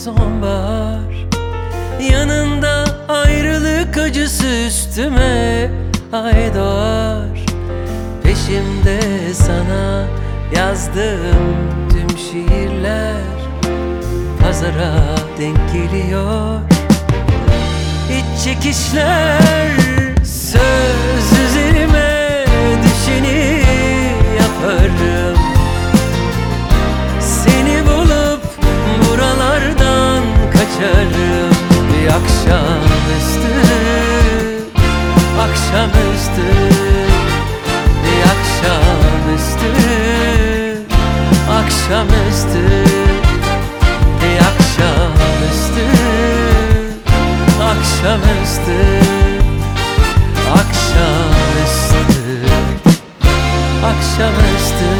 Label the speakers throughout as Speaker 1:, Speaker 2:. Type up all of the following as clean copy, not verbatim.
Speaker 1: sonbahar. Yanında ayrılık acısı üstüme ay doğar. Peşimde sana yazdığım tüm şiirler pazara denk geliyor. İç çekişler, söz üzerime düşeni yaparım. Seni bulup buralardan kaçarım. Bir akşamüstü, akşamüstü, bir akşamüstü, akşamüstü, bir akşamüstü, akşamüstü, akşamüstü, akşamüstü.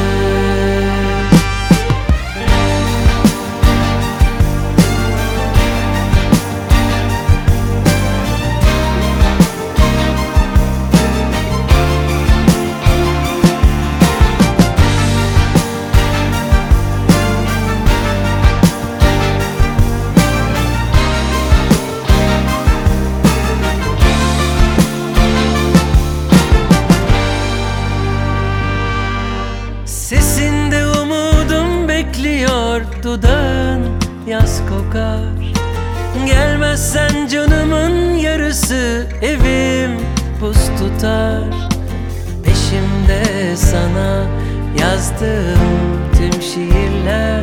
Speaker 1: Sesinde umudum bekliyor, dudağın yaz kokar. Gelmezsen canımın yarısı evim buz tutar. Peşimde sana yazdığım tüm şiirler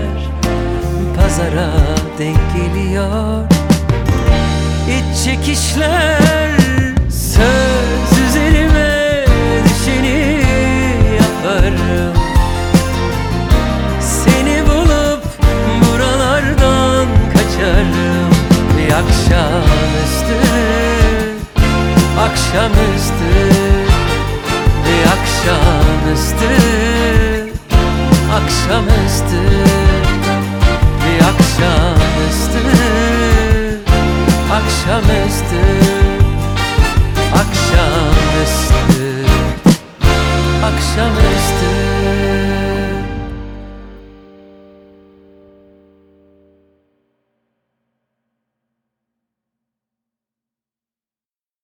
Speaker 1: pazara denk geliyor. İç çekişler,